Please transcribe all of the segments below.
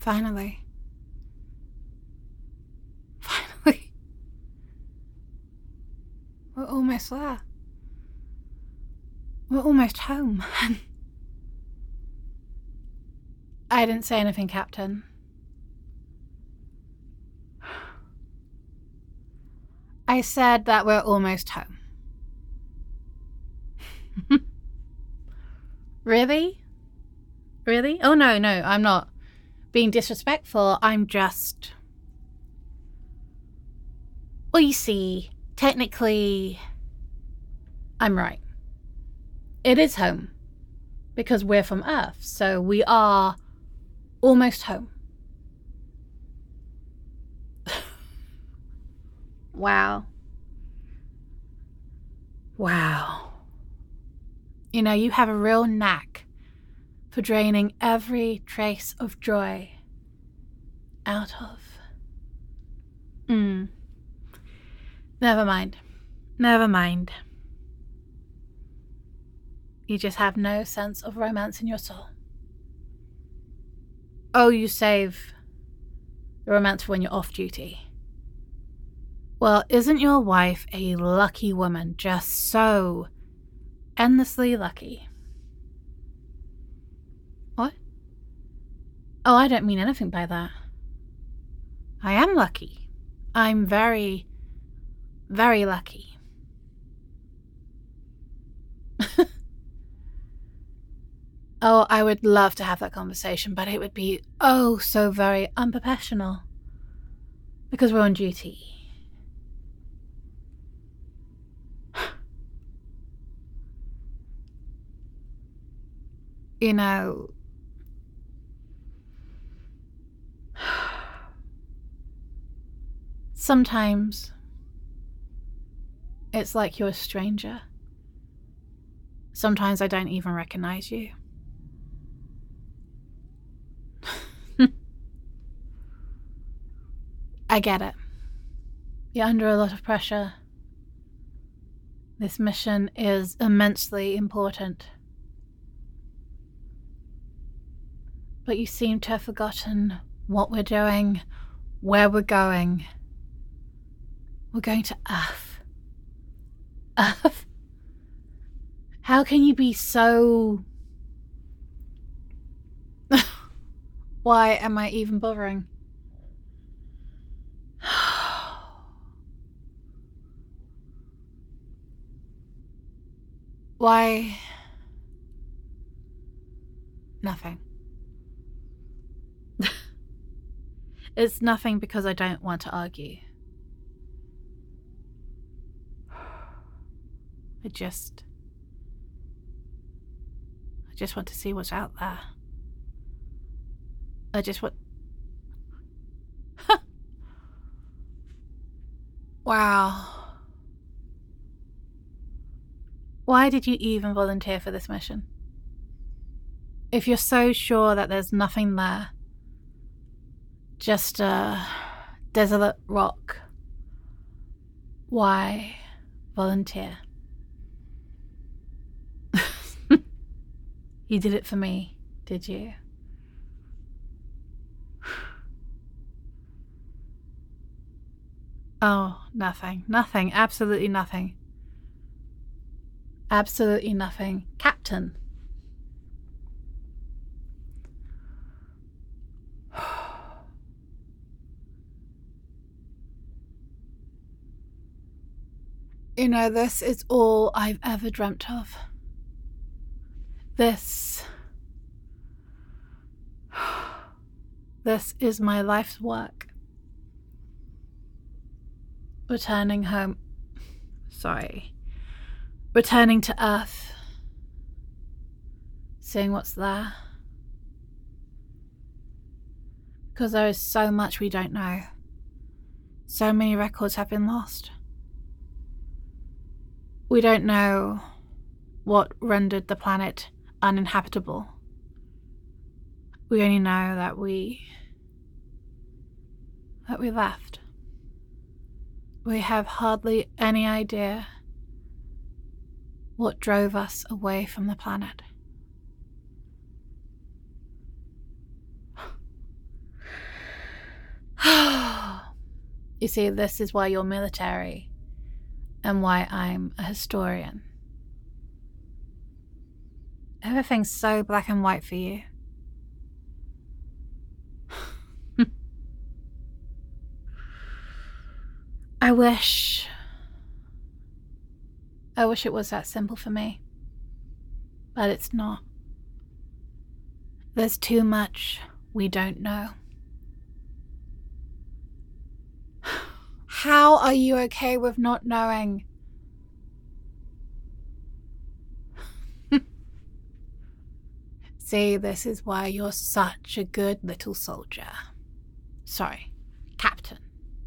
Finally. Finally. We're almost there. We're almost home. I didn't say anything, Captain. I said that we're almost home. Really? Really? Oh, no, I'm not being disrespectful. I'm just... Well, you see, technically, I'm right. It is home. Because we're from Earth, so we are almost home. Wow. Wow. You know, you have a real knack for draining every trace of joy out of. Never mind. You just have no sense of romance in your soul. Oh, you save the romance for when you're off duty. Well, isn't your wife a lucky woman? Just so endlessly lucky. What? Oh, I don't mean anything by that. I am lucky. I'm very, very lucky. Oh, I would love to have that conversation, but it would be oh so very unprofessional. Because we're on duty. You know, sometimes it's like you're a stranger. Sometimes I don't even recognize you. I get it. You're under a lot of pressure. This mission is immensely important. But you seem to have forgotten what we're doing, where we're going. We're going to Earth. Earth? How can you be so... Why am I even bothering? Why? Nothing. It's nothing because I don't want to argue. I just want to see what's out there. I just want... Wow. Why did you even volunteer for this mission? If you're so sure that there's nothing there, just a desolate rock, why volunteer? You did it for me, did you? Oh, nothing, absolutely nothing. Absolutely nothing. Captain. You know, this is all I've ever dreamt of. This is my life's work. Returning home. Returning to Earth. Seeing what's there. Because there is so much we don't know. So many records have been lost. We don't know what rendered the planet uninhabitable. We only know that we left. We have hardly any idea what drove us away from the planet. You see, this is why you're military and why I'm a historian. Everything's so black and white for you. I wish it was that simple for me. But it's not. There's too much we don't know. How are you okay with not knowing? See, this is why you're such a good little soldier. Sorry, captain.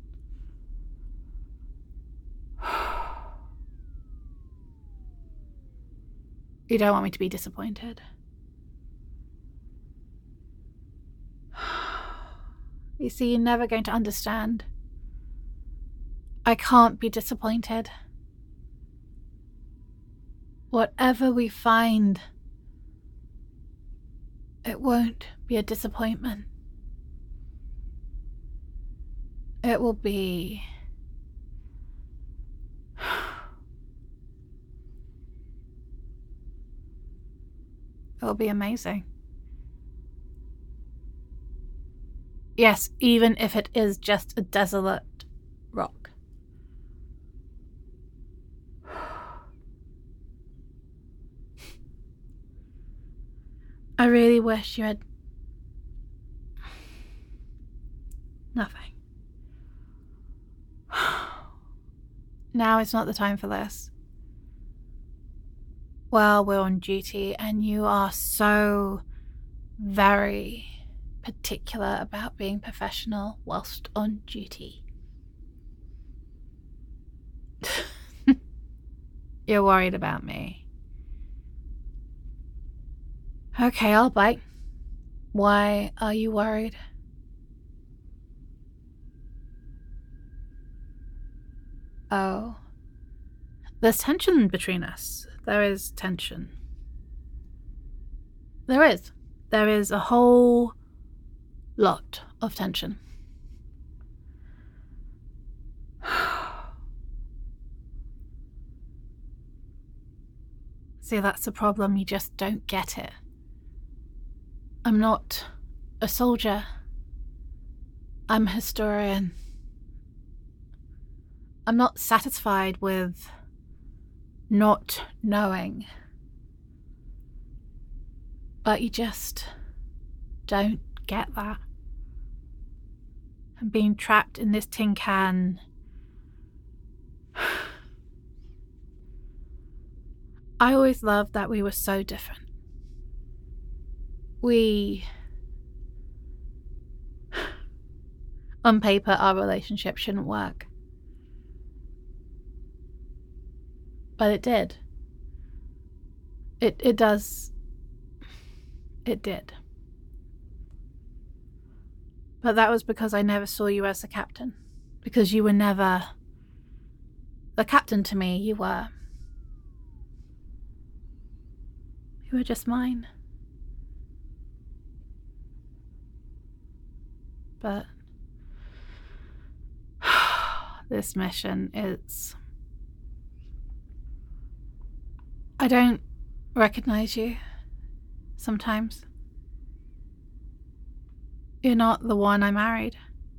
You don't want me to be disappointed. You see, you're never going to understand. I can't be disappointed. Whatever we find, it won't be a disappointment. It will be... It'll be amazing. Yes, even if it is just a desolate rock. I really wish you had nothing. Now is not the time for this. Well, we're on duty and you are so very particular about being professional whilst on duty. You're worried about me. Okay, I'll bite. Why are you worried? Oh. There's tension between us. There is tension. There is. There is a whole lot of tension. See, that's the problem. You just don't get it. I'm not a soldier. I'm a historian. I'm not satisfied with not knowing. But you just don't get that. And being trapped in this tin can. I always loved that we were so different. On paper, our relationship shouldn't work. But it did. It does. It did. But that was because I never saw you as the captain. Because you were never the captain to me. You were just mine. But this mission, I don't recognize you sometimes. You're not the one I married.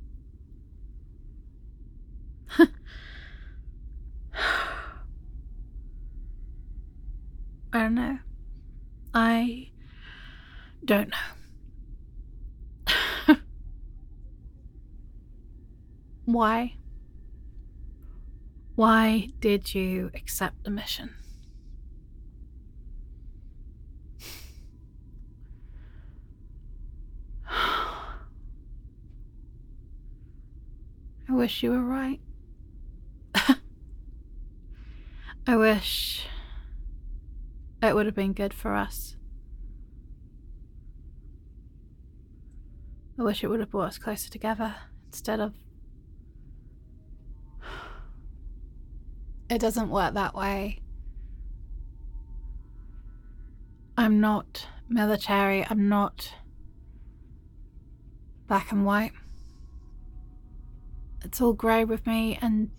I don't know. I don't know. Why? Why did you accept the mission? I wish you were right. I wish it would have been good for us. I wish it would have brought us closer together instead of... It doesn't work that way. I'm not military. I'm not black and white. It's all grey with me, and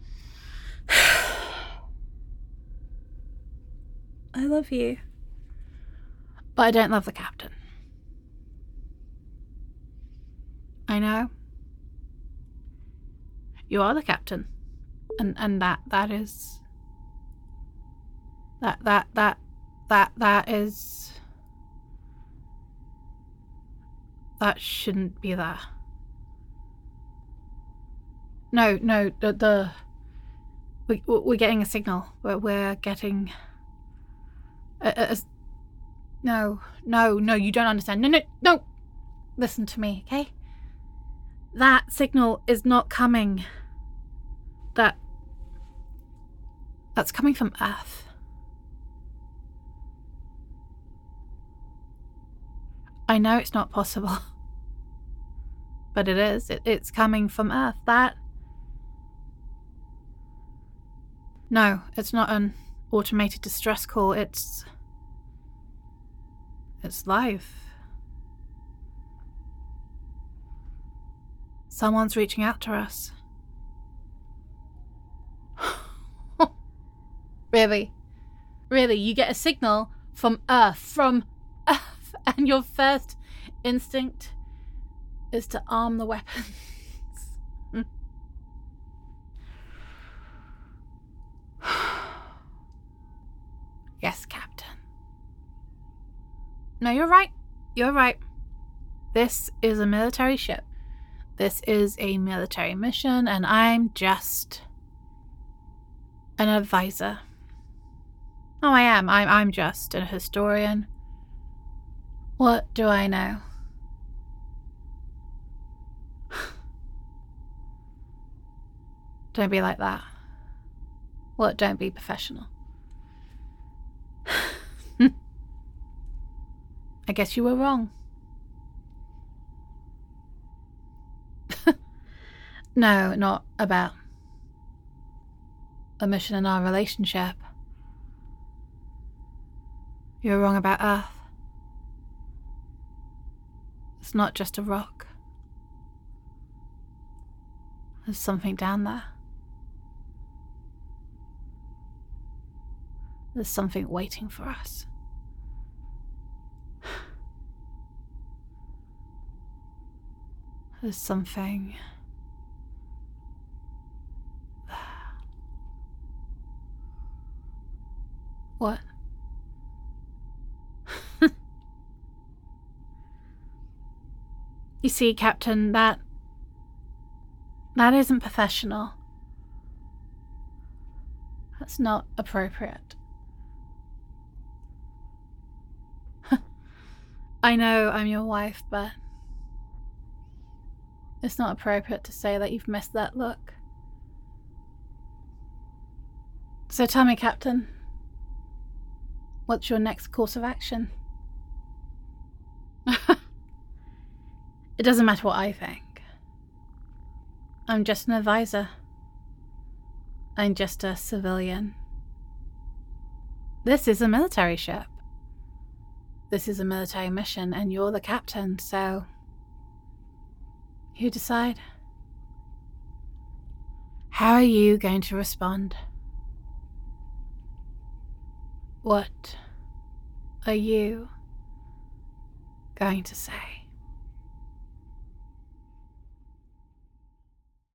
I love you. But I don't love the captain. I know. You are the captain. And that is... That is... That shouldn't be there. No, we're getting a signal. We're getting... No, you don't understand. No! Listen to me, okay? That signal is not coming. That's coming from Earth. I know it's not possible. But it is. It's coming from Earth. No, it's not an automated distress call. It's live. Someone's reaching out to us. Really? You get a signal from Earth, and your first instinct is to arm the weapons. Yes, Captain. No, you're right. This is a military ship. This is a military mission, and I'm just an advisor. Oh, I am. I'm just a historian. What do I know? Don't be like that. What? Don't be professional. I guess you were wrong. No, not about a mission in our relationship. You were wrong about Earth. It's not just a rock. There's something down there. There's something waiting for us. There's something there. What? You see, Captain, that isn't professional. That's not appropriate. I know I'm your wife, but it's not appropriate to say that you've missed that look. So tell me, Captain, what's your next course of action? It doesn't matter what I think. I'm just an advisor. I'm just a civilian. This is a military ship. This is a military mission, and you're the captain, so you decide. How are you going to respond? What are you going to say?